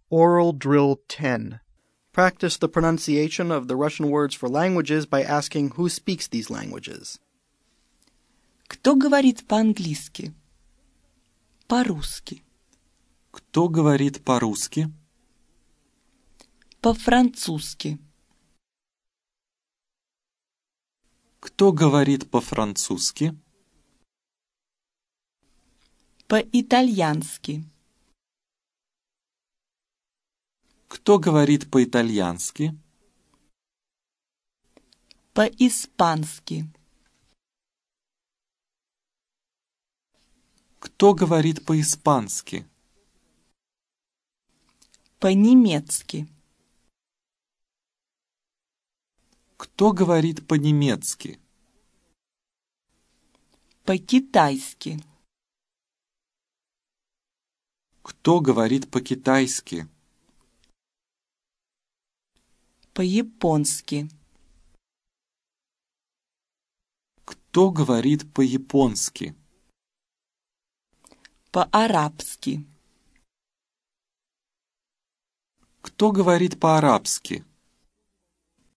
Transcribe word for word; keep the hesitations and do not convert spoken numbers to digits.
Oral Drill ten. Practice the pronunciation of the Russian words for languages by asking who speaks these languages. Кто говорит по-английски? По-русски. Кто говорит по-русски? По-французски. Кто говорит по-французски? По-итальянски. Кто говорит по-итальянски? По-испански. Кто говорит по-испански? По-немецки. Кто говорит по-немецки? По-китайски. Кто говорит по-китайски? По-японски. Кто говорит по-японски? По-арабски. Кто говорит по-арабски?